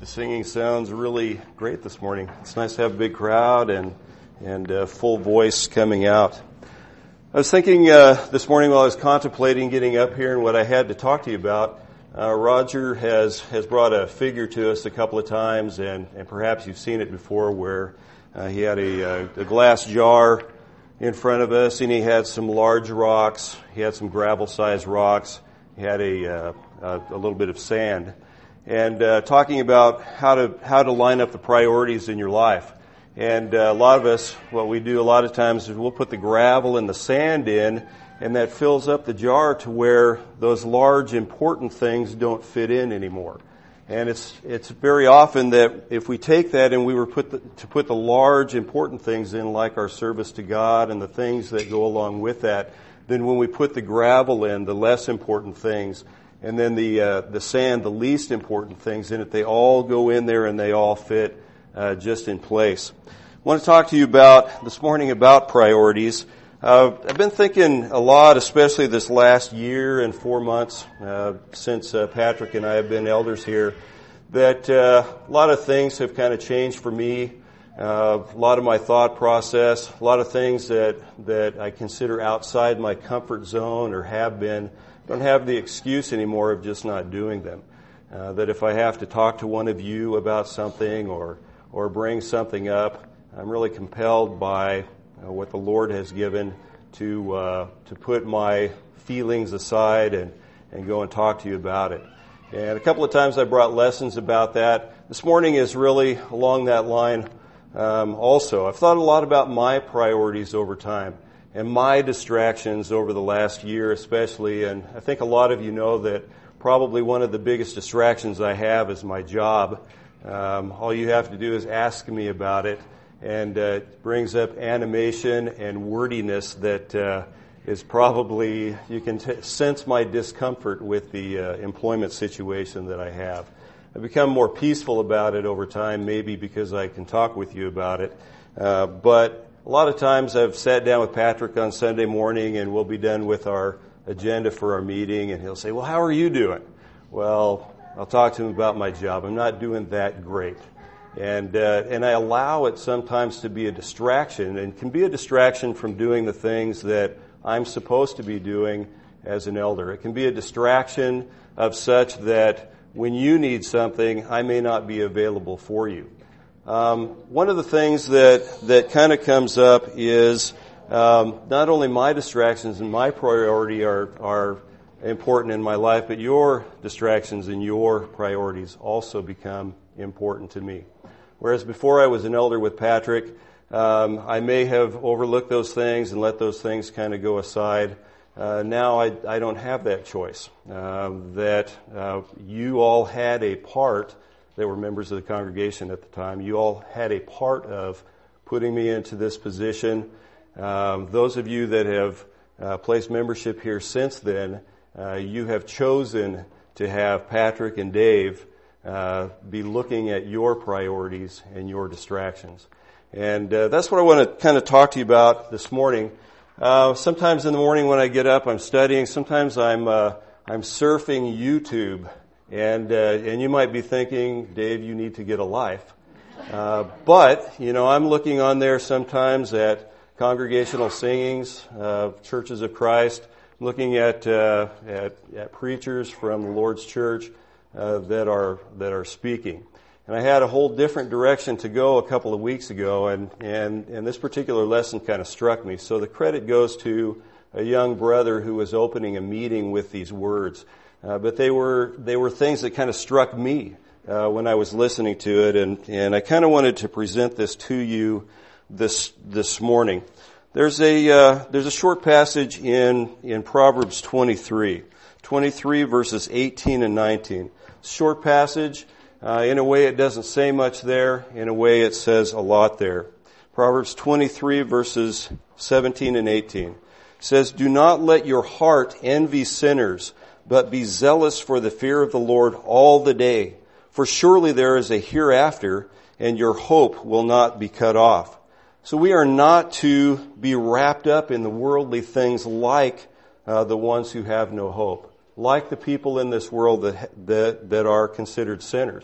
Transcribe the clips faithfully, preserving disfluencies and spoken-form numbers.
The singing sounds really great this morning. It's nice to have a big crowd and and uh, full voice coming out. I was thinking uh, this morning while I was contemplating getting up here and what I had to talk to you about. Uh, Roger has has brought a figure to us a couple of times, and, and perhaps you've seen it before, where uh, he had a, a glass jar in front of us, and he had some large rocks. He had some gravel-sized rocks. He had a uh, a, a little bit of sand. And uh, talking about how to how to line up the priorities in your life. And uh, a lot of us, what we do a lot of times is we'll put the gravel and the sand in, and that fills up the jar to where those large important things don't fit in anymore. And it's it's very often that if we take that and we were put the, to put the large important things in, like our service to God and the things that go along with that, then when we put the gravel in, the less important things, and then the uh, the sand, the least important things in it, they all go in there and they all fit uh, just in place. I want to talk to you about this morning about priorities. Uh, I've been thinking a lot, especially this last year and four months uh, since uh, Patrick and I have been elders here, that uh, a lot of things have kind of changed for me. Uh, a lot of my thought process, a lot of things that that I consider outside my comfort zone or have been. Don't have the excuse anymore of just not doing them. Uh, that if I have to talk to one of you about something or or bring something up, I'm really compelled by uh, what the Lord has given to uh, to put my feelings aside and, and go and talk to you about it. And a couple of times I brought lessons about that. This morning is really along that line um, also. I've thought a lot about my priorities over time and my distractions over the last year especially, and I think a lot of you know that probably one of the biggest distractions I have is my job. Um, all you have to do is ask me about it, and uh, it brings up animation and wordiness that uh, is probably, you can t- sense my discomfort with the uh, employment situation that I have. I've become more peaceful about it over time, maybe because I can talk with you about it, uh, but a lot of times I've sat down with Patrick on Sunday morning and we'll be done with our agenda for our meeting, and he'll say, well, how are you doing? Well, I'll talk to him about my job. I'm not doing that great. And uh, and I allow it sometimes to be a distraction, and can be a distraction from doing the things that I'm supposed to be doing as an elder. It can be a distraction of such that when you need something, I may not be available for you. Um, one of the things that, that kind of comes up is um, not only my distractions and my priority are, are important in my life, but your distractions and your priorities also become important to me. Whereas before I was an elder with Patrick, um, I may have overlooked those things and let those things kind of go aside. Uh, now I, I don't have that choice. Uh, that uh, you all had a part. They were members of the congregation at the time. You all had a part of putting me into this position. Um, those of you that have uh, placed membership here since then, uh, you have chosen to have Patrick and Dave uh, be looking at your priorities and your distractions. And uh, that's what I want to kind of talk to you about this morning. Uh, sometimes in the morning when I get up, I'm studying. Sometimes I'm uh, I'm surfing YouTube. And uh, and you might be thinking, Dave, you need to get a life. Uh, but, you know, I'm looking on there sometimes at congregational singings, uh, churches of Christ, looking at, uh, at at preachers from the Lord's church uh, that are that are speaking. And I had a whole different direction to go a couple of weeks ago, and, and, and this particular lesson kind of struck me. So the credit goes to a young brother who was opening a meeting with these words. Uh, but they were they were things that kind of struck me uh, when I was listening to it, and, and I kind of wanted to present this to you this this morning. There's a uh, there's a short passage in in Proverbs twenty-three, twenty-three verses eighteen and nineteen. Short passage. Uh, in a way, it doesn't say much there. In a way, it says a lot there. Proverbs twenty-three verses seventeen and eighteen says, "Do not let your heart envy sinners, but be zealous for the fear of the Lord all the day. For surely there is a hereafter, and your hope will not be cut off." So we are not to be wrapped up in the worldly things like uh, the ones who have no hope, like the people in this world that that, that are considered sinners.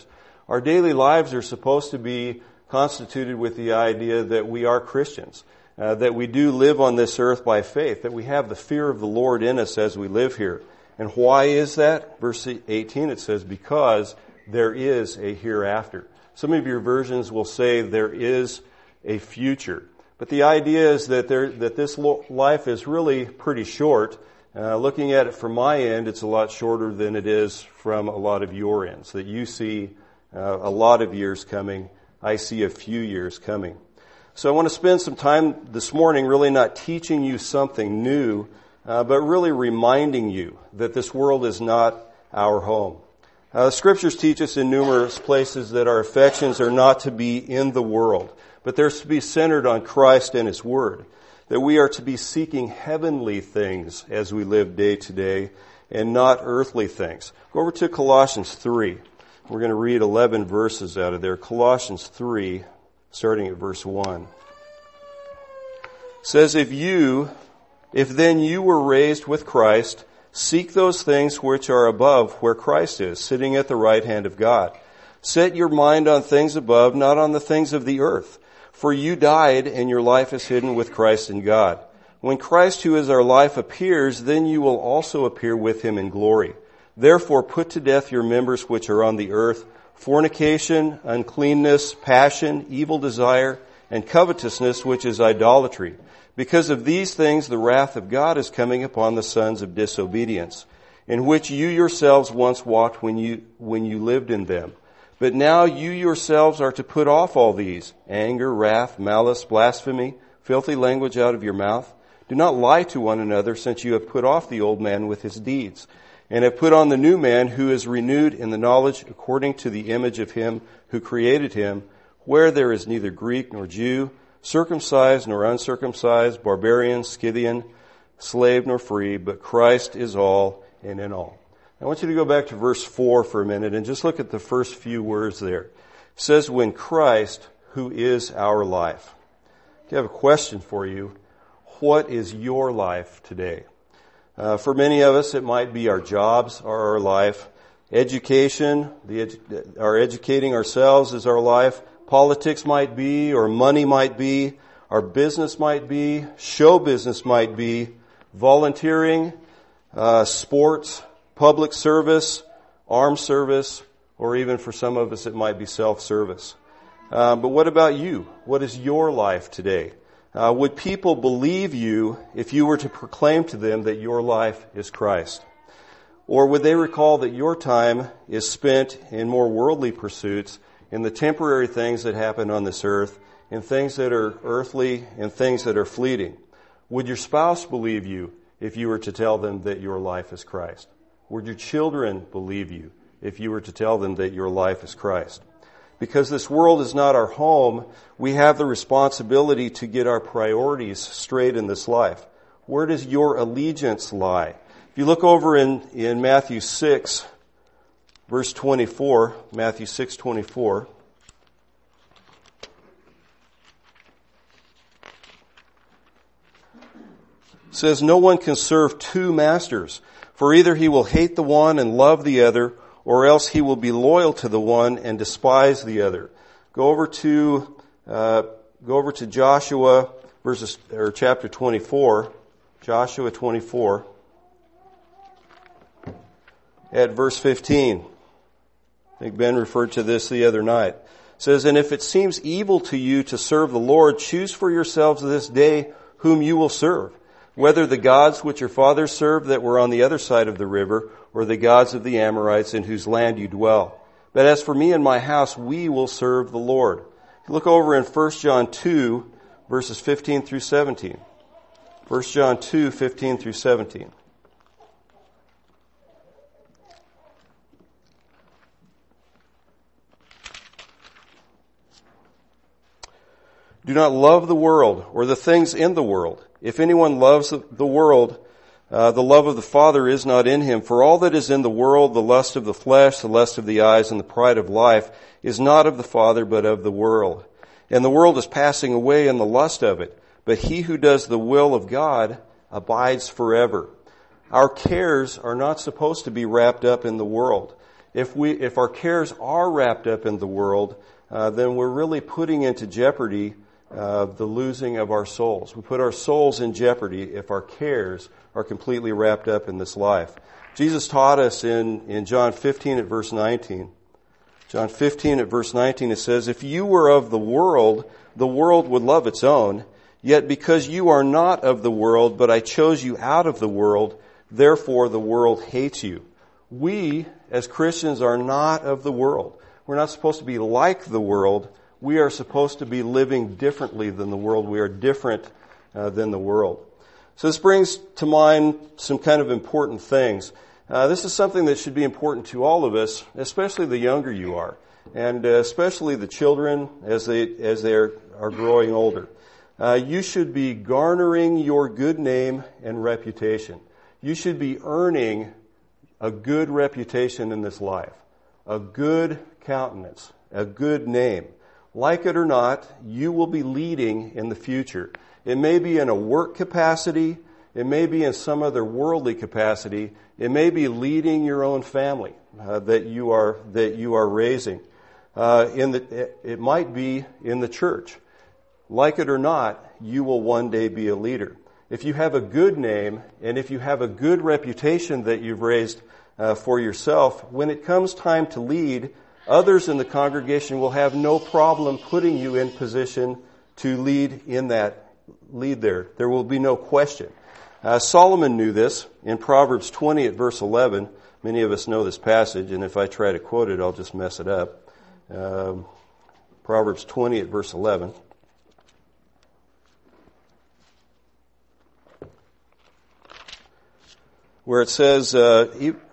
Our daily lives are supposed to be constituted with the idea that we are Christians, uh, that we do live on this earth by faith, that we have the fear of the Lord in us as we live here. And why is that? Verse eighteen, it says, because there is a hereafter. Some of your versions will say there is a future. But the idea is that there, that this life is really pretty short. Uh, looking at it from my end, it's a lot shorter than it is from a lot of your ends. That you see uh, a lot of years coming. I see a few years coming. So I want to spend some time this morning really not teaching you something new, uh, but really reminding you that this world is not our home. Uh, the Scriptures teach us in numerous places that our affections are not to be in the world, but they're to be centered on Christ and His Word. That we are to be seeking heavenly things as we live day to day and not earthly things. Go over to Colossians three. We're going to read eleven verses out of there. Colossians three, starting at verse one. It says, If you, if then you were raised with Christ, seek those things which are above where Christ is, sitting at the right hand of God. Set your mind on things above, not on the things of the earth. For you died, and your life is hidden with Christ in God. When Christ, who is our life, appears, then you will also appear with Him in glory. Therefore put to death your members which are on the earth, fornication, uncleanness, passion, evil desire, and covetousness, which is idolatry. Because of these things the wrath of God is coming upon the sons of disobedience, in which you yourselves once walked when you, when you lived in them. But now you yourselves are to put off all these, anger, wrath, malice, blasphemy, filthy language out of your mouth. Do not lie to one another, since you have put off the old man with his deeds, and have put on the new man, who is renewed in the knowledge according to the image of Him who created him, where there is neither Greek nor Jew, circumcised nor uncircumcised, barbarian, Scythian, slave nor free, but Christ is all and in all. I want you to go back to verse four for a minute and just look at the first few words there. It says, when Christ, who is our life. I have a question for you. What is your life today? Uh, for many of us, it might be our jobs are our life. Education, the edu- our educating ourselves is our life. Politics might be, or money might be. Our business might be. Show business might be. Volunteering, uh, sports, public service, armed service, or even for some of us it might be self-service. Uh, but what about you? What is your life today? Uh, would people believe you if you were to proclaim to them that your life is Christ? Or would they recall that your time is spent in more worldly pursuits, in the temporary things that happen on this earth, in things that are earthly and things that are fleeting? Would your spouse believe you if you were to tell them that your life is Christ? Would your children believe you if you were to tell them that your life is Christ? Because this world is not our home, we have the responsibility to get our priorities straight in this life. Where does your allegiance lie? If you look over in, in Matthew six, verse twenty-four, Matthew six twenty-four, says, no one can serve two masters, for either he will hate the one and love the other, or else he will be loyal to the one and despise the other. Go over to uh, go over to Joshua verses or chapter twenty-four, Joshua twenty-four, at verse fifteen. I think Ben referred to this the other night. It says, and if it seems evil to you to serve the Lord, choose for yourselves this day whom you will serve, whether the gods which your fathers served that were on the other side of the river, or the gods of the Amorites in whose land you dwell. But as for me and my house, we will serve the Lord. Look over in First John two, verses fifteen through seventeen. First John two, fifteen through seventeen. Do not love the world or the things in the world. If anyone loves the world, uh, the love of the Father is not in him. For all that is in the world, the lust of the flesh, the lust of the eyes, and the pride of life, is not of the Father, but of the world. And the world is passing away in the lust of it. But he who does the will of God abides forever. Our cares are not supposed to be wrapped up in the world. if we, if our cares are wrapped up in the world, uh, then we're really putting into jeopardy uh, the losing of our souls. We put our souls in jeopardy if our cares are completely wrapped up in this life. Jesus taught us in, in John fifteen at verse nineteen. John fifteen at verse nineteen, it says, "If you were of the world, the world would love its own. Yet because you are not of the world, but I chose you out of the world, therefore the world hates you." We, as Christians, are not of the world. We're not supposed to be like the world. We are supposed to be living differently than the world. We are different uh, than the world. So this brings to mind some kind of important things. Uh, this is something that should be important to all of us, especially the younger you are, and uh, especially the children as they as they are, are growing older. Uh, you should be garnering your good name and reputation. You should be earning a good reputation in this life, a good countenance, a good name. Like it or not, you will be leading in the future. It may be in a work capacity. It may be in some other worldly capacity. It may be leading your own family uh, that you are that you are raising. Uh, in the, it, it might be in the church. Like it or not, you will one day be a leader. If you have a good name and if you have a good reputation that you've raised uh, for yourself, when it comes time to lead, others in the congregation will have no problem putting you in position to lead in that lead there. There will be no question. Uh, Solomon knew this in Proverbs twenty at verse eleven. Many of us know this passage, and if I try to quote it, I'll just mess it up. Um, Proverbs twenty at verse eleven. Where it says, uh,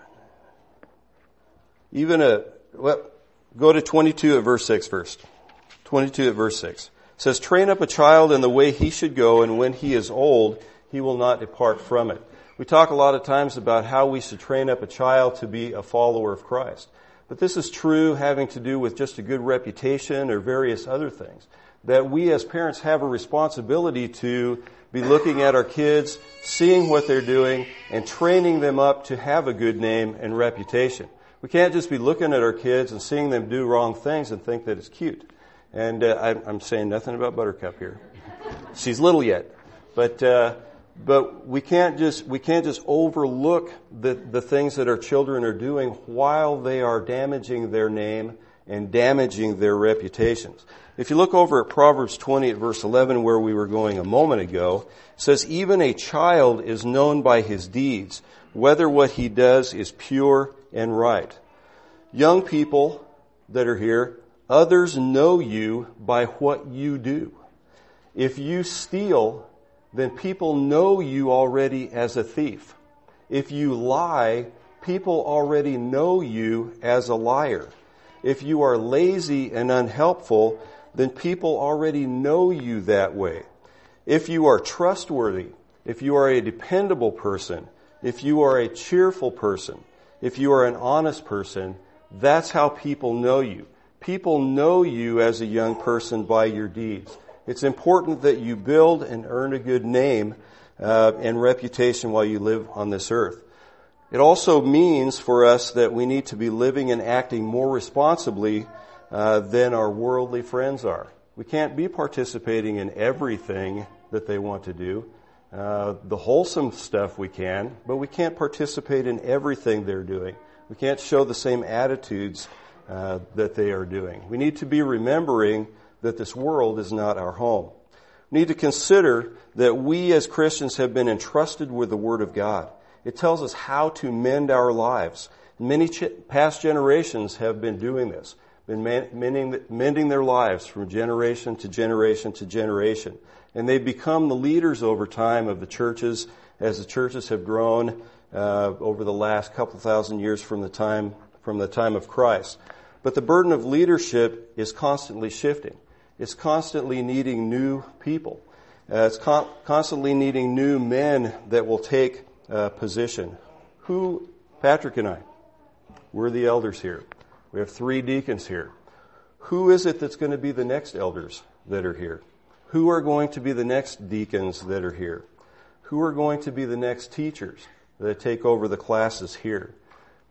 even a, well, go to twenty-two at verse six first. twenty-two at verse six. It says, "Train up a child in the way he should go, and when he is old, he will not depart from it." We talk a lot of times about how we should train up a child to be a follower of Christ. But this is true having to do with just a good reputation or various other things. That we as parents have a responsibility to be looking at our kids, seeing what they're doing, and training them up to have a good name and reputation. We can't just be looking at our kids and seeing them do wrong things and think that it's cute. And uh, I, I'm saying nothing about Buttercup here. She's little yet. But uh, but we can't just we can't just overlook the, the things that our children are doing while they are damaging their name and damaging their reputations. If you look over at Proverbs twenty at verse eleven, where we were going a moment ago, it says, "Even a child is known by his deeds, whether what he does is pure and right." Young people that are here, others know you by what you do. If you steal, then people know you already as a thief. If you lie, people already know you as a liar. If you are lazy and unhelpful, then people already know you that way. If you are trustworthy, if you are a dependable person, if you are a cheerful person, if you are an honest person, that's how people know you. People know you as a young person by your deeds. It's important that you build and earn a good name uh, and reputation while you live on this earth. It also means for us that we need to be living and acting more responsibly uh, than our worldly friends are. We can't be participating in everything that they want to do. Uh, the wholesome stuff we can, but we can't participate in everything they're doing. We can't show the same attitudes uh, that they are doing. We need to be remembering that this world is not our home. We need to consider that we as Christians have been entrusted with the Word of God. It tells us how to mend our lives. Many ch- past generations have been doing this, been man- mending, mending their lives from generation to generation to generation. And they've become the leaders over time of the churches as the churches have grown uh, over the last couple thousand years from the time from the time of Christ. But the burden of leadership is constantly shifting. It's constantly needing new people. Uh, it's con- constantly needing new men that will take uh, position. Who, Patrick and I, we're the elders here. We have three deacons here. Who is it that's going to be the next elders that are here? Who are going to be the next deacons that are here? Who are going to be the next teachers that take over the classes here?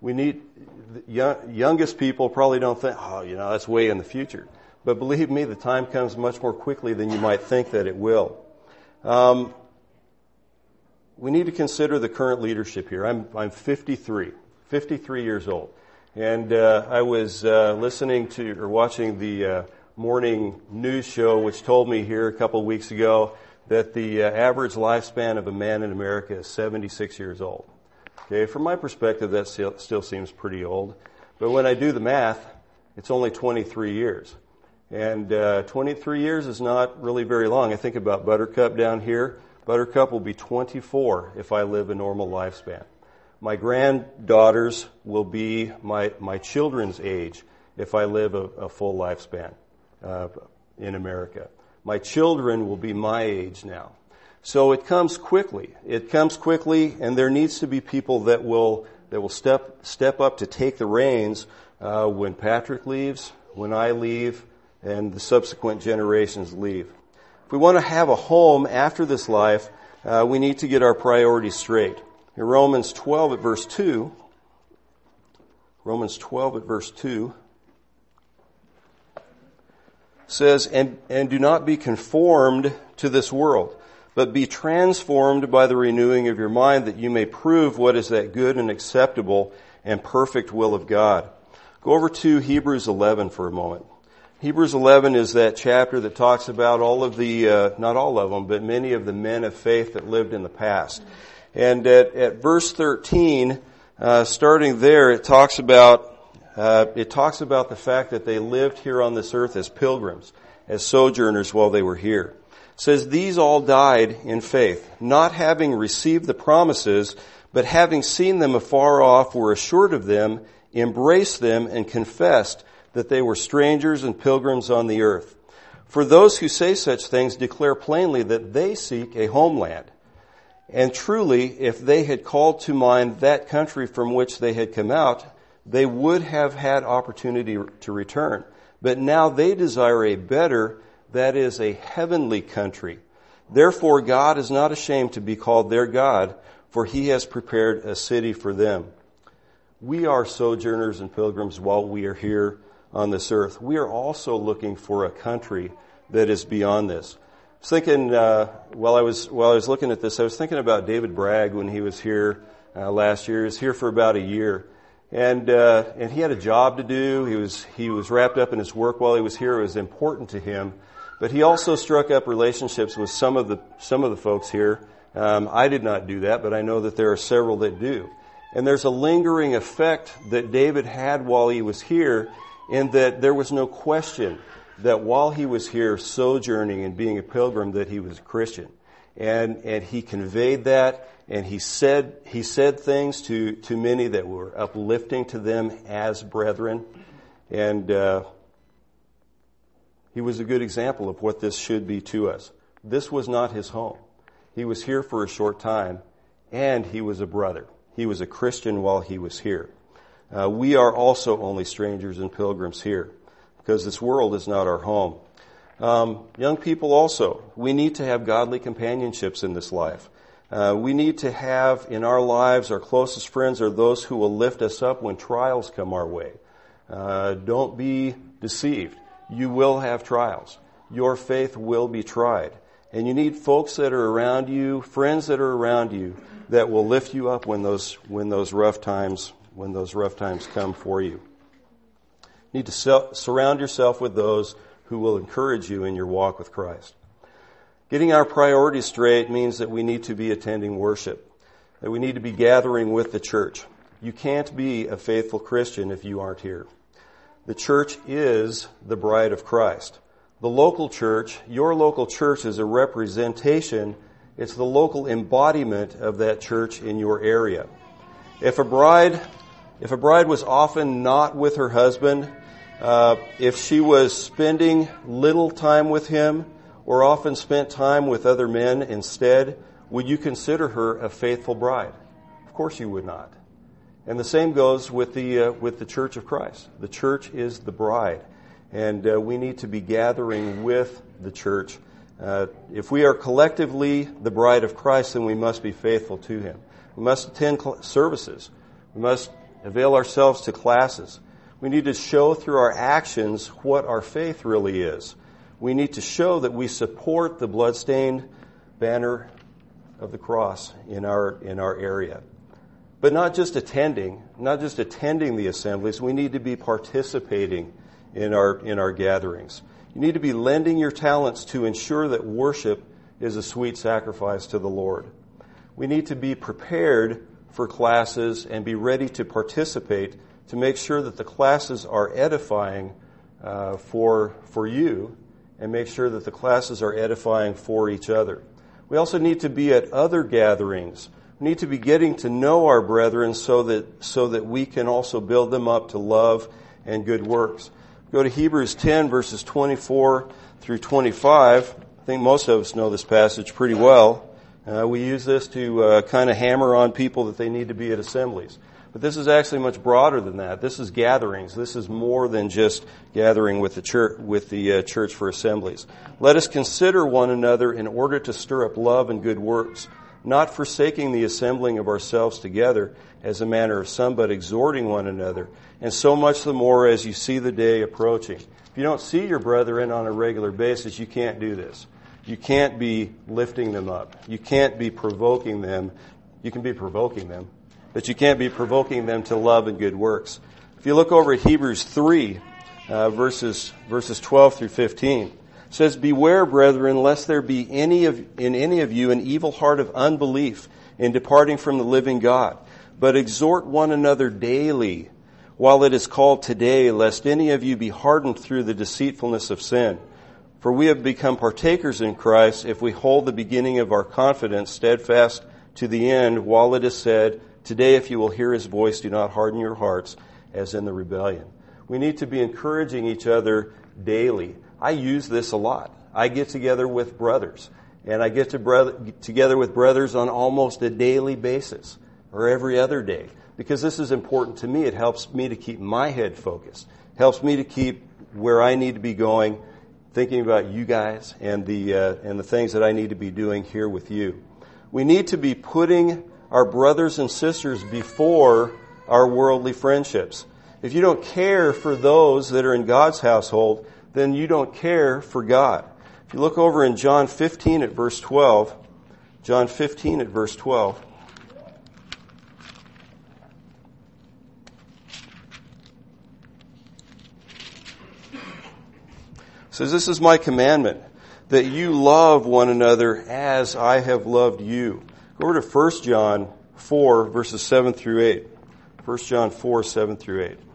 We need, young, youngest people probably don't think, oh, you know, that's way in the future. But believe me, the time comes much more quickly than you might think that it will. Um, we need to consider the current leadership here. I'm, I'm fifty-three, fifty-three years old. And uh, I was uh, listening to or watching the uh, morning news show, which told me here a couple of weeks ago that the uh, average lifespan of a man in America is seventy-six years old. Okay, from my perspective, that still, still seems pretty old. But when I do the math, it's only twenty-three years. And uh, twenty-three years is not really very long. I think about Buttercup down here. Buttercup will be twenty-four if I live a normal lifespan. My granddaughters will be my, my children's age if I live a, a full lifespan uh, in America. My children will be my age now. So it comes quickly. It comes quickly, and there needs to be people that will that will step step up to take the reins uh, when Patrick leaves, when I leave, and the subsequent generations leave. If we want to have a home after this life, uh, we need to get our priorities straight. In Romans twelve at verse two, Romans twelve at verse two says, and, and do not be conformed to this world, but be transformed by the renewing of your mind, that you may prove what is that good and acceptable and perfect will of God. Go over to Hebrews eleven for a moment. Hebrews eleven is that chapter that talks about all of the, uh, not all of them, but many of the men of faith that lived in the past. And at, at verse thirteen, uh, starting there, it talks about Uh, it talks about the fact that they lived here on this earth as pilgrims, as sojourners while they were here. It says, these all died in faith, not having received the promises, but having seen them afar off, were assured of them, embraced them, and confessed that they were strangers and pilgrims on the earth. For those who say such things declare plainly that they seek a homeland. And truly, if they had called to mind that country from which they had come out, they would have had opportunity to return. But now they desire a better, that is, a heavenly country. Therefore God is not ashamed to be called their God, for he has prepared a city for them. We are sojourners and pilgrims while we are here on this earth. We are also looking for a country that is beyond this. I was thinking, uh, while I was, while I was looking at this, I was thinking about David Bragg when he was here uh, last year. He was here for about a year. And, uh, and he had a job to do. He was, he was wrapped up in his work while he was here. It was important to him. But he also struck up relationships with some of the, some of the folks here. Um, I did not do that, but I know that there are several that do. And there's a lingering effect that David had while he was here, in that there was no question that while he was here sojourning and being a pilgrim, that he was a Christian. And, and he conveyed that. And he said, he said things to, to many that were uplifting to them as brethren. And, uh, he was a good example of what this should be to us. This was not his home. He was here for a short time, and he was a brother. He was a Christian while he was here. Uh, we are also only strangers and pilgrims here, because this world is not our home. Um, young people also, we need to have godly companionships in this life. Uh, we need to have in our lives, our closest friends are those who will lift us up when trials come our way. Uh, don't be deceived. You will have trials. Your faith will be tried. And you need folks that are around you, friends that are around you, that will lift you up when those, when those rough times, when those rough times come for you. You need to se- surround yourself with those who will encourage you in your walk with Christ. Getting our priorities straight means that we need to be attending worship, that we need to be gathering with the church. You can't be a faithful Christian if you aren't here. The church is the bride of Christ. The local church, your local church, is a representation. It's the local embodiment of that church in your area. If a bride, if a bride was often not with her husband, uh, if she was spending little time with him, or often spent time with other men instead, would you consider her a faithful bride? Of course you would not. And the same goes with the uh, with the Church of Christ. The church is the bride, and uh, we need to be gathering with the church. Uh, if we are collectively the bride of Christ, then we must be faithful to him. We must attend services. We must avail ourselves to classes. We need to show through our actions what our faith really is. We need to show that we support the bloodstained banner of the cross in our in our area. But not just attending, not just attending the assemblies, we need to be participating in our in our gatherings. You need to be lending your talents to ensure that worship is a sweet sacrifice to the Lord. We need to be prepared for classes and be ready to participate to make sure that the classes are edifying uh, for for you, and make sure that the classes are edifying for each other. We also need to be at other gatherings. We need to be getting to know our brethren so that so that we can also build them up to love and good works. Go to Hebrews ten, verses twenty-four through twenty-five. I think most of us know this passage pretty well. Uh, we use this to uh, kind of hammer on people that they need to be at assemblies. But this is actually much broader than that. This is gatherings. This is more than just gathering with the church, with the uh, church for assemblies. Let us consider one another in order to stir up love and good works, not forsaking the assembling of ourselves together as a manner of some, but exhorting one another, and so much the more as you see the day approaching. If you don't see your brethren on a regular basis, you can't do this. You can't be lifting them up. You can't be provoking them. You can be provoking them, but you can't be provoking them to love and good works. If you look over at Hebrews three, uh, verses verses twelve through fifteen, it says, "Beware, brethren, lest there be any of in any of you an evil heart of unbelief in departing from the living God. But exhort one another daily, while it is called today, lest any of you be hardened through the deceitfulness of sin. For we have become partakers in Christ if we hold the beginning of our confidence steadfast to the end, while it is said, today if you will hear his voice, do not harden your hearts as in the rebellion." We need to be encouraging each other daily. I use this a lot. I get together with brothers, and I get to brother, together with brothers on almost a daily basis, or every other day, because this is important to me. It helps me to keep my head focused. It helps me to keep where I need to be going, thinking about you guys and the uh, and the things that I need to be doing here with you. We need to be putting our brothers and sisters before our worldly friendships. If you don't care for those that are in God's household, then you don't care for God. If you look over in John fifteen at verse twelve, John fifteen at verse twelve, says, "This is my commandment, that you love one another as I have loved you." Go over to First John four, verses seven through eight. First John four, seven through eight.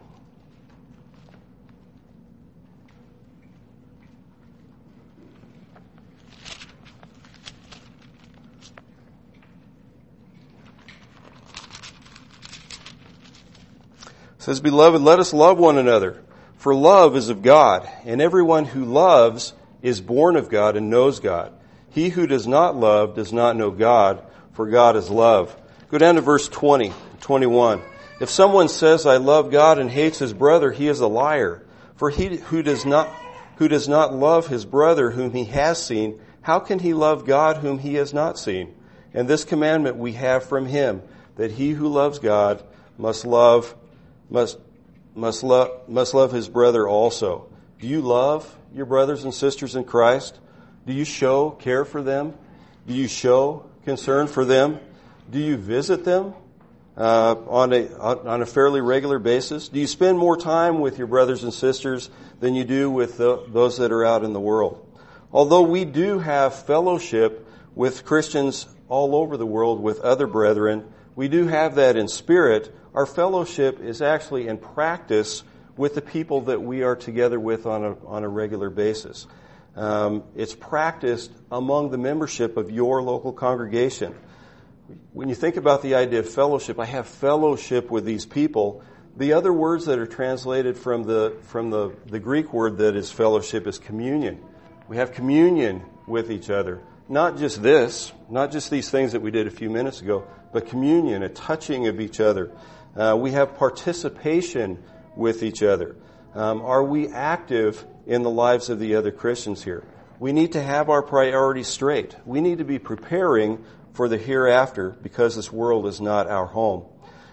It says, "Beloved, let us love one another. For love is of God, and everyone who loves is born of God and knows God. He who does not love does not know God, for God is love." Go down to verse twenty, twenty-one. "If someone says, 'I love God,' and hates his brother, he is a liar. For he who does not who does not love his brother whom he has seen, how can he love God whom he has not seen? And this commandment we have from him, that he who loves God must love must must love must love his brother also." Do you love your brothers and sisters in Christ? Do you show care for them? Do you show concern for them? Do you visit them uh, on a on a fairly regular basis? Do you spend more time with your brothers and sisters than you do with the, those that are out in the world? Although we do have fellowship with Christians all over the world, with other brethren, we do have that in spirit. Our fellowship is actually in practice with the people that we are together with on a on a regular basis. Um, it's practiced among the membership of your local congregation. When you think about the idea of fellowship, I have fellowship with these people. The other words that are translated from the from the, the Greek word that is fellowship is communion. We have communion with each other. Not just this, not just these things that we did a few minutes ago, but communion, a touching of each other. Uh, we have participation with each other. Um, are we active in the lives of the other Christians here? We need to have our priorities straight. We need to be preparing for the hereafter, because this world is not our home.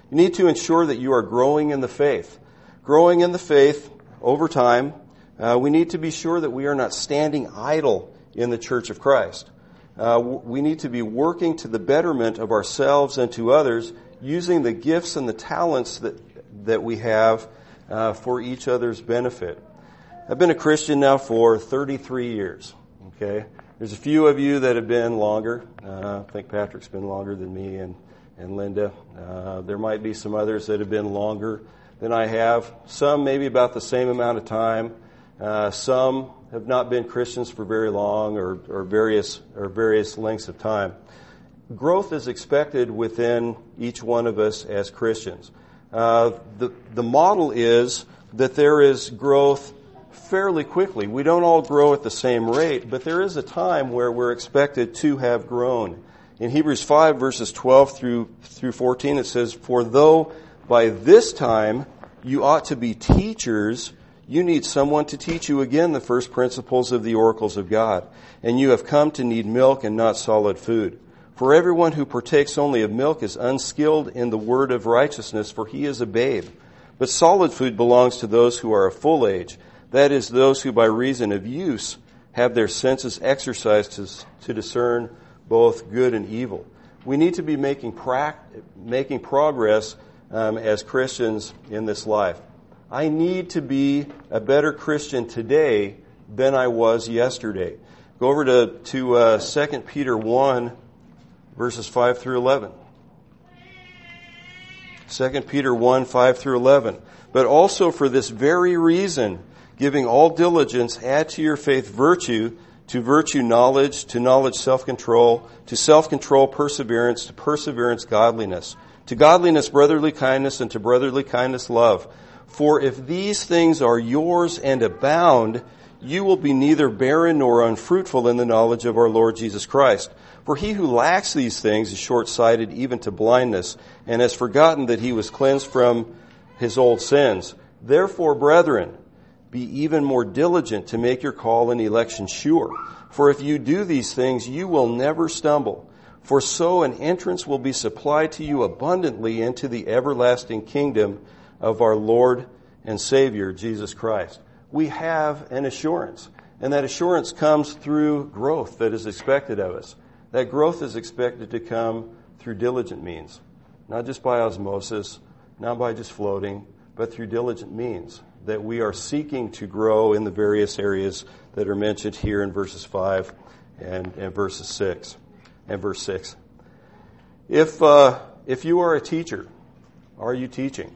You need to ensure that you are growing in the faith. Growing in the faith over time, uh, we need to be sure that we are not standing idle in the Church of Christ. Uh, we need to be working to the betterment of ourselves and to others, using the gifts and the talents that that we have uh, for each other's benefit. I've been a Christian now for thirty-three years. Okay, there's a few of you that have been longer. Uh, I think Patrick's been longer than me and and Linda. Uh, there might be some others that have been longer than I have. Some maybe about the same amount of time. Uh, some have not been Christians for very long, or, or various or various lengths of time. Growth is expected within each one of us as Christians. Uh, the the model is that there is growth fairly quickly. We don't all grow at the same rate, but there is a time where we're expected to have grown. In Hebrews five, verses twelve through through fourteen, it says, "For though by this time you ought to be teachers, you need someone to teach you again the first principles of the oracles of God. And you have come to need milk and not solid food. For everyone who partakes only of milk is unskilled in the word of righteousness, for he is a babe. But solid food belongs to those who are of full age, that is, those who by reason of use have their senses exercised to, to discern both good and evil." We need to be making, pra- making progress um, as Christians in this life. I need to be a better Christian today than I was yesterday. Go over to, to uh, Second Peter one, verses five through eleven. Second Peter one, five through eleven. "But also for this very reason, giving all diligence, add to your faith virtue, to virtue knowledge, to knowledge self-control, to self-control perseverance, to perseverance godliness, to godliness brotherly kindness, and to brotherly kindness love. For if these things are yours and abound, you will be neither barren nor unfruitful in the knowledge of our Lord Jesus Christ. For he who lacks these things is short-sighted even to blindness, and has forgotten that he was cleansed from his old sins. Therefore, brethren, be even more diligent to make your call and election sure. For if you do these things, you will never stumble. For so an entrance will be supplied to you abundantly into the everlasting kingdom of our Lord and Savior, Jesus Christ." We have an assurance, and that assurance comes through growth that is expected of us. That growth is expected to come through diligent means, not just by osmosis, not by just floating, but through diligent means, that we are seeking to grow in the various areas that are mentioned here in verses five and, and verses six and verse six. If uh, if you are a teacher, are you teaching?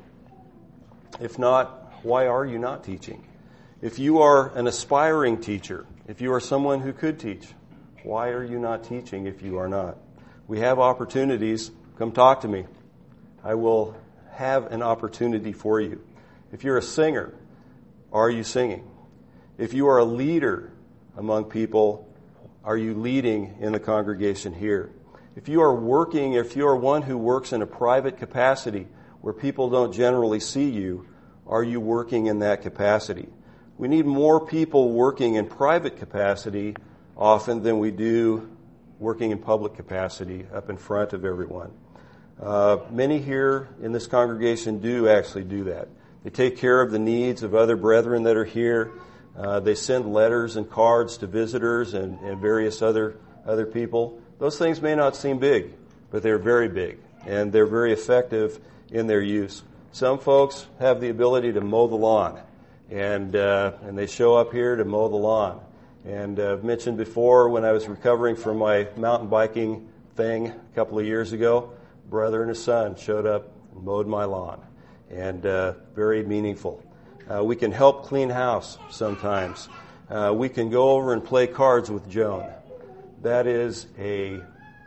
If not, why are you not teaching? If you are an aspiring teacher, if you are someone who could teach, why are you not teaching if you are not? We have opportunities. Come talk to me. I will have an opportunity for you. If you're a singer, are you singing? If you are a leader among people, are you leading in the congregation here? If you are working, if you are one who works in a private capacity where people don't generally see you, are you working in that capacity? We need more people working in private capacity often than we do working in public capacity up in front of everyone. Uh, many here in this congregation do actually do that. They take care of the needs of other brethren that are here. Uh, they send letters and cards to visitors and, and various other other people. Those things may not seem big, but they're very big, and they're very effective in their use. Some folks have the ability to mow the lawn, and uh, and they show up here to mow the lawn. And uh, I've mentioned before, when I was recovering from my mountain biking thing a couple of years ago, brother and his son showed up and mowed my lawn, and uh, very meaningful. Uh, we can help clean house sometimes. Uh, we can go over and play cards with Joan. That is a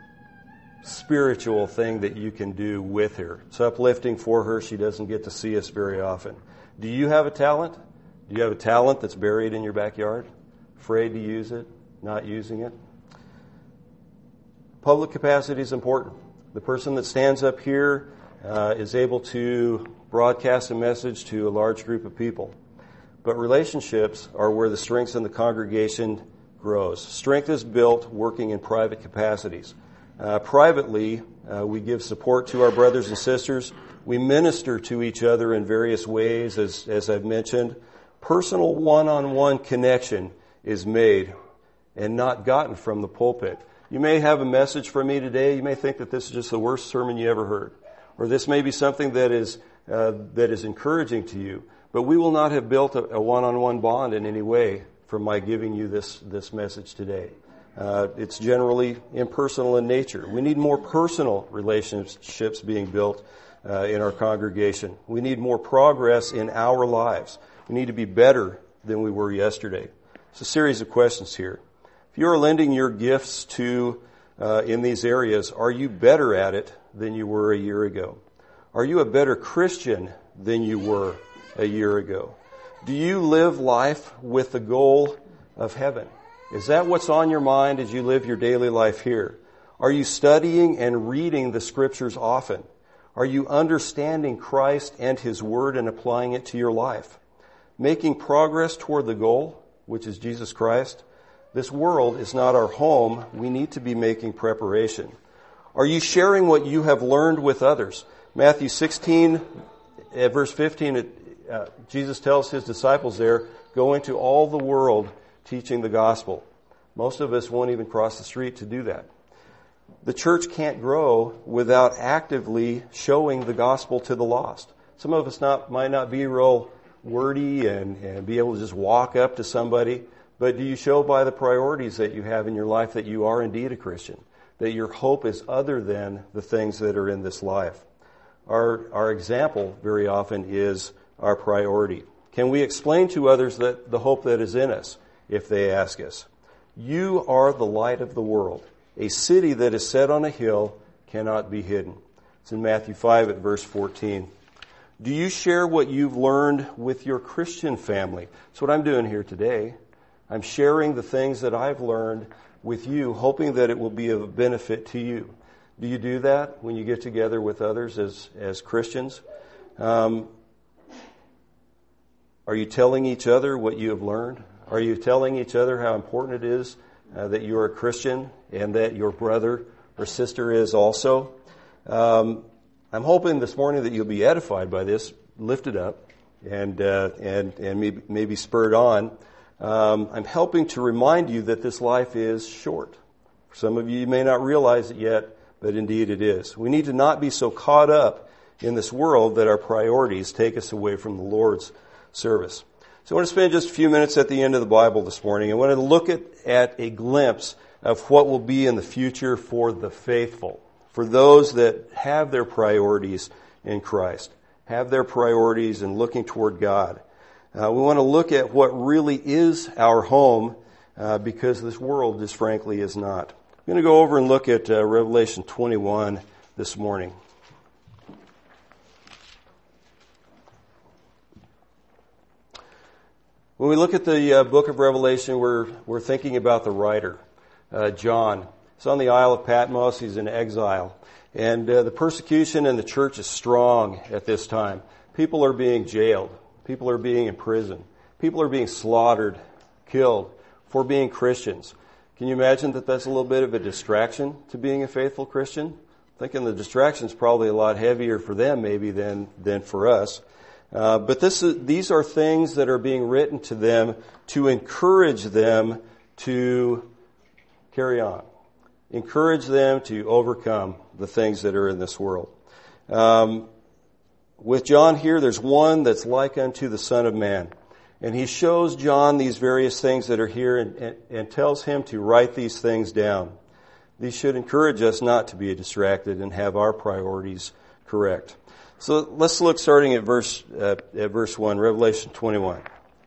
spiritual thing that you can do with her. It's uplifting for her. She doesn't get to see us very often. Do you have a talent? Do you have a talent that's buried in your backyard? Afraid to use it? Not using it? Public capacity is important. The person that stands up here uh, is able to broadcast a message to a large group of people. But relationships are where the strength in the congregation grows. Strength is built working in private capacities. Uh, privately, Uh, we give support to our brothers and sisters. We minister to each other in various ways, as, as I've mentioned. Personal one-on-one connection is made and not gotten from the pulpit. You may have a message from me today. You may think that this is just the worst sermon you ever heard. Or this may be something that is uh, that is encouraging to you. But we will not have built a, a one-on-one bond in any way from my giving you this, this message today. Uh, it's generally impersonal in nature. We need more personal relationships being built uh, in our congregation. We need more progress in our lives. We need to be better than we were yesterday. It's a series of questions here. If you are lending your gifts to uh, in these areas, are you better at it than you were a year ago? Are you a better Christian than you were a year ago? Do you live life with the goal of heaven? Is that what's on your mind as you live your daily life here? Are you studying and reading the Scriptures often? Are you understanding Christ and His Word and applying it to your life? Making progress toward the goal, which is Jesus Christ? This world is not our home. We need to be making preparation. Are you sharing what you have learned with others? Matthew sixteen, at verse fifteen, it, uh, Jesus tells His disciples there, go into all the world teaching the gospel. Most of us won't even cross the street to do that. The church can't grow without actively showing the gospel to the lost. Some of us not, might not be real wordy and, and be able to just walk up to somebody, but do you show by the priorities that you have in your life that you are indeed a Christian? That your hope is other than the things that are in this life? Our, our example very often is our priority. Can we explain to others that the hope that is in us if they ask us? You are the light of the world. A city that is set on a hill cannot be hidden. It's in Matthew five at verse fourteen. Do you share what you've learned with your Christian family? That's what I'm doing here today. I'm sharing the things that I've learned with you, hoping that it will be of benefit to you. Do you do that when you get together with others as, as Christians? Um, are you telling each other what you have learned? Are you telling each other how important it is uh, that you are a Christian and that your brother or sister is also? Um, I'm hoping this morning that you'll be edified by this, lifted up, and uh, and and maybe, maybe spurred on. Um, I'm helping to remind you that this life is short. For some of you, you may not realize it yet, but indeed it is. We need to not be so caught up in this world that our priorities take us away from the Lord's service. So I want to spend just a few minutes at the end of the Bible this morning. I want to look at, at a glimpse of what will be in the future for the faithful, for those that have their priorities in Christ, have their priorities in looking toward God. Uh, we want to look at what really is our home, uh, because this world, just frankly, is not. I'm going to go over and look at uh, Revelation twenty-one this morning. When we look at the uh, book of Revelation, we're we're thinking about the writer, uh, John. He's on the Isle of Patmos. He's in exile. And uh, the persecution in the church is strong at this time. People are being jailed. People are being imprisoned. People are being slaughtered, killed for being Christians. Can you imagine that that's a little bit of a distraction to being a faithful Christian? I'm thinking the distraction's probably a lot heavier for them maybe than, than for us. Uh, but this is, these are things that are being written to them to encourage them to carry on. Encourage them to overcome the things that are in this world. Um, with John here, there's one that's like unto the Son of Man. And he shows John these various things that are here and, and, and tells him to write these things down. These should encourage us not to be distracted and have our priorities correct. So let's look starting at verse uh, at verse one, Revelation twenty-one.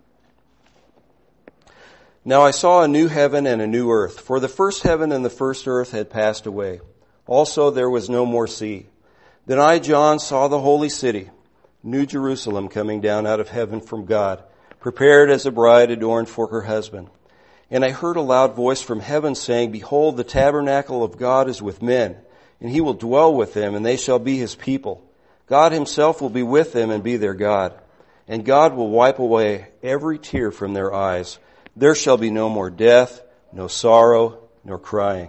Now I saw a new heaven and a new earth, for the first heaven and the first earth had passed away. Also there was no more sea. Then I, John, saw the holy city, New Jerusalem, coming down out of heaven from God, prepared as a bride adorned for her husband. And I heard a loud voice from heaven saying, Behold, the tabernacle of God is with men, and he will dwell with them, and they shall be his people. God himself will be with them and be their God. And God will wipe away every tear from their eyes. There shall be no more death, no sorrow, nor crying.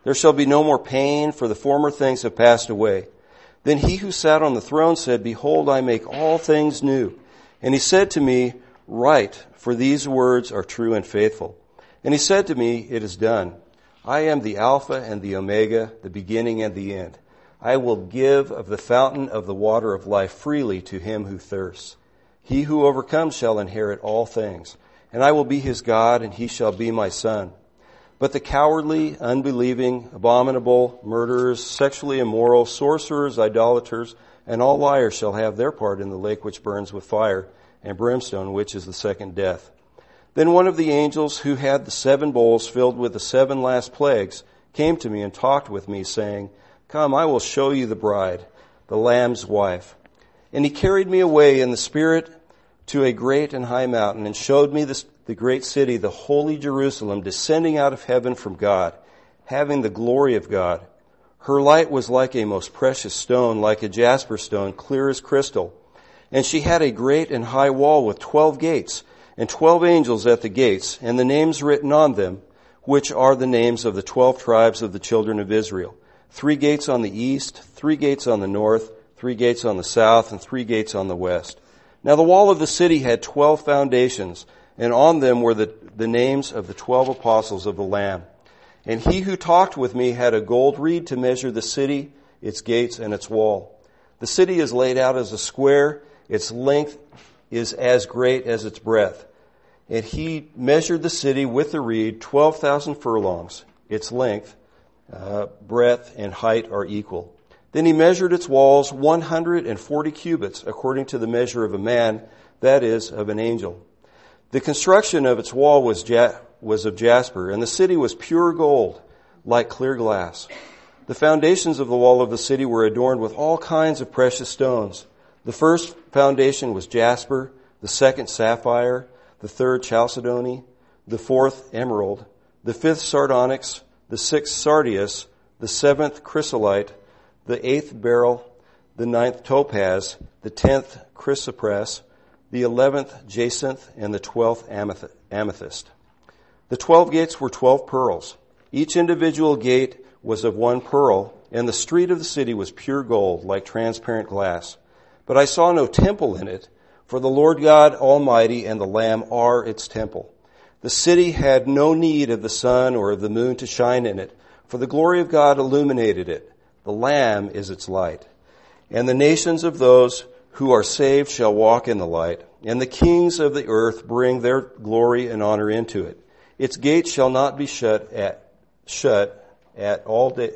There shall be no more pain, for the former things have passed away. Then he who sat on the throne said, Behold, I make all things new. And he said to me, Write, for these words are true and faithful. And he said to me, It is done. I am the Alpha and the Omega, the beginning and the end. I will give of the fountain of the water of life freely to him who thirsts. He who overcomes shall inherit all things, and I will be his God, and he shall be my son. But the cowardly, unbelieving, abominable, murderers, sexually immoral, sorcerers, idolaters, and all liars shall have their part in the lake which burns with fire and brimstone, which is the second death. Then one of the angels who had the seven bowls filled with the seven last plagues came to me and talked with me, saying, Come, I will show you the bride, the Lamb's wife. And he carried me away in the Spirit to a great and high mountain, and showed me the, the great city, the holy Jerusalem, descending out of heaven from God, having the glory of God. Her light was like a most precious stone, like a jasper stone, clear as crystal. And she had a great and high wall with twelve gates, and twelve angels at the gates, and the names written on them, which are the names of the twelve tribes of the children of Israel. Three gates on the east, three gates on the north, three gates on the south, and three gates on the west. Now the wall of the city had twelve foundations, and on them were the, the names of the twelve apostles of the Lamb. And he who talked with me had a gold reed to measure the city, its gates, and its wall. The city is laid out as a square. Its length is as great as its breadth. And he measured the city with the reed, twelve thousand furlongs. Its length, uh, breadth, and height are equal. Then he measured its walls one hundred forty cubits, according to the measure of a man, that is, of an angel. The construction of its wall was ja- was of jasper, and the city was pure gold, like clear glass. The foundations of the wall of the city were adorned with all kinds of precious stones. The first foundation was jasper, the second sapphire, the third chalcedony, the fourth emerald, the fifth sardonyx, the sixth sardius, the seventh chrysolite, the eighth beryl, the ninth topaz, the tenth chrysoprase, the eleventh jacinth, and the twelfth amethyst. The twelve gates were twelve pearls. Each individual gate was of one pearl, and the street of the city was pure gold, like transparent glass. But I saw no temple in it, for the Lord God Almighty and the Lamb are its temple. The city had no need of the sun or of the moon to shine in it, for the glory of God illuminated it. The Lamb is its light. And the nations of those who are saved shall walk in the light, and the kings of the earth bring their glory and honor into it. Its gates shall not be shut at shut at all day.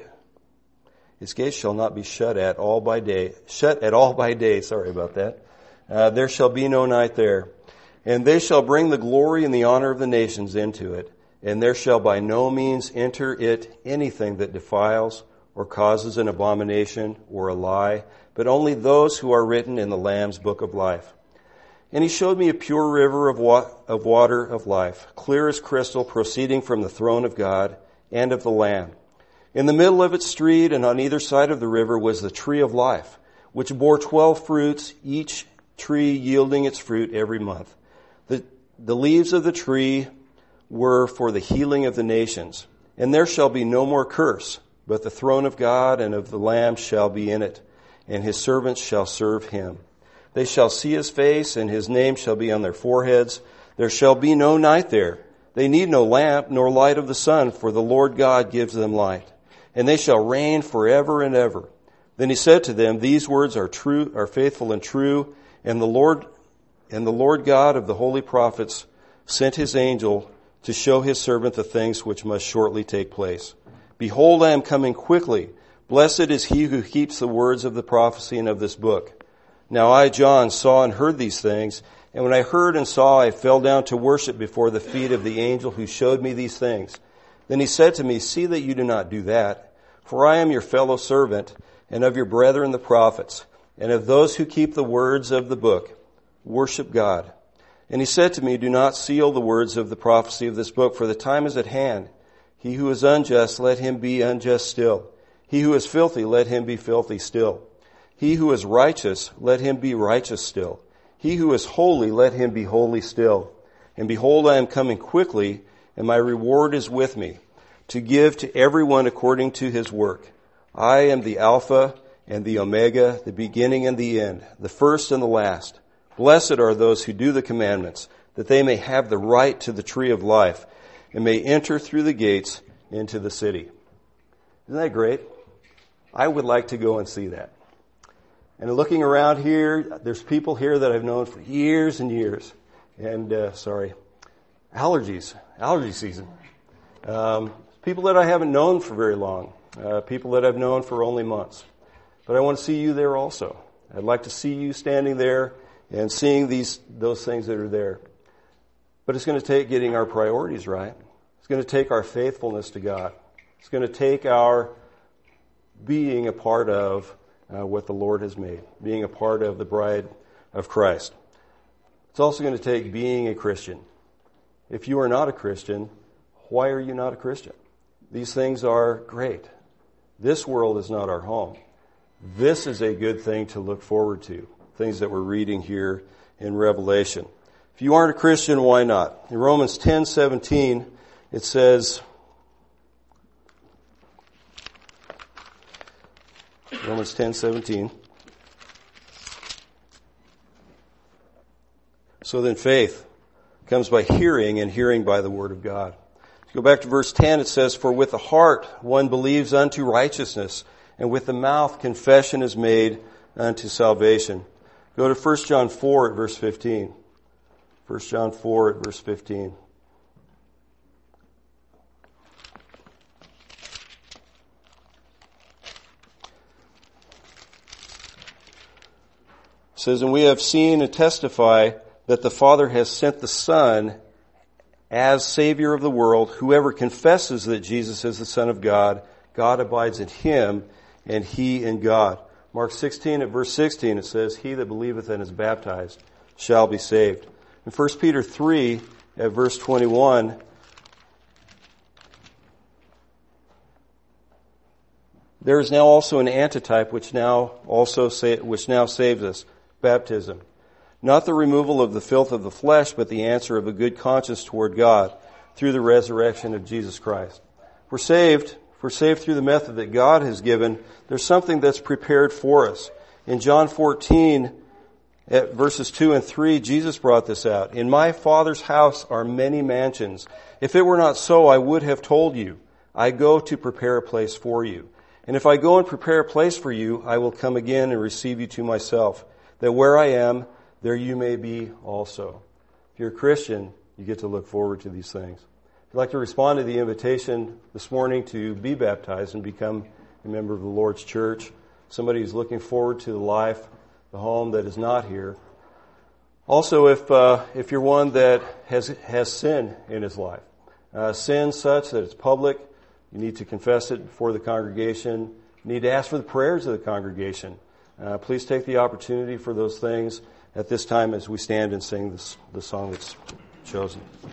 Its gates shall not be shut at all by day. Shut at all by day. Sorry about that. Uh, there shall be no night there. And they shall bring the glory and the honor of the nations into it. And there shall by no means enter it anything that defiles or causes an abomination or a lie, but only those who are written in the Lamb's book of life. And he showed me a pure river of, wa- of water of life, clear as crystal, proceeding from the throne of God and of the Lamb. In the middle of its street and on either side of the river was the tree of life, which bore twelve fruits, each tree yielding its fruit every month. The, the leaves of the tree were for the healing of the nations. And there shall be no more curse, but the throne of God and of the Lamb shall be in it, and his servants shall serve him. They shall see his face, and his name shall be on their foreheads. There shall be no night there. They need no lamp nor light of the sun, for the Lord God gives them light. And they shall reign forever and ever. Then he said to them, These words are true, are faithful and true, and the Lord and the Lord God of the holy prophets sent his angel to show his servant the things which must shortly take place. Behold, I am coming quickly. Blessed is he who keeps the words of the prophecy and of this book. Now I, John, saw and heard these things, and when I heard and saw, I fell down to worship before the feet of the angel who showed me these things. Then he said to me, See that you do not do that, for I am your fellow servant, and of your brethren the prophets, and of those who keep the words of the book. Worship God. And he said to me, Do not seal the words of the prophecy of this book, for the time is at hand. He who is unjust, let him be unjust still. He who is filthy, let him be filthy still. He who is righteous, let him be righteous still. He who is holy, let him be holy still. And behold, I am coming quickly, and my reward is with me, to give to everyone according to his work. I am the Alpha and the Omega, the beginning and the end, the first and the last. Blessed are those who do the commandments, that they may have the right to the tree of life and may enter through the gates into the city. Isn't that great? I would like to go and see that. And looking around here, there's people here that I've known for years and years. And, uh, sorry, allergies, allergy season. Um, people that I haven't known for very long. Uh, people that I've known for only months. But I want to see you there also. I'd like to see you standing there and seeing these those things that are there. But it's going to take getting our priorities right. It's going to take our faithfulness to God. It's going to take our being a part of uh, what the Lord has made, being a part of the bride of Christ. It's also going to take being a Christian. If you are not a Christian, why are you not a Christian? These things are great. This world is not our home. This is a good thing to look forward to, things that we're reading here in Revelation. If you aren't a Christian, why not? In Romans ten seventeen, it says, Romans ten seventeen, so then faith comes by hearing, and hearing by the word of God. Go back to verse ten, it says, for with the heart one believes unto righteousness, and with the mouth confession is made unto salvation. Go to First John four at verse fifteen. First John four at verse fifteen. It says, and we have seen and testify that the Father has sent the Son as Savior of the world. Whoever confesses that Jesus is the Son of God, God abides in him, and he in God. Mark sixteen at verse sixteen, it says, he that believeth and is baptized shall be saved. In First Peter three at verse twenty-one, there is now also an antitype which now also sa- which now saves us, baptism. Not the removal of the filth of the flesh, but the answer of a good conscience toward God through the resurrection of Jesus Christ. If we're saved, if we're saved through the method that God has given, there's something that's prepared for us. In John fourteen, at verses two and three, Jesus brought this out. In my Father's house are many mansions. If it were not so, I would have told you. I go to prepare a place for you. And if I go and prepare a place for you, I will come again and receive you to myself, that where I am, there you may be also. If you're a Christian, you get to look forward to these things. If you'd like to respond to the invitation this morning to be baptized and become a member of the Lord's church, somebody who's looking forward to the life, the home that is not here. Also, if uh, if you're one that has has sin in his life, uh, sin such that it's public, you need to confess it before the congregation. You need to ask for the prayers of the congregation. Uh, please take the opportunity for those things at this time as we stand and sing this the song that's chosen.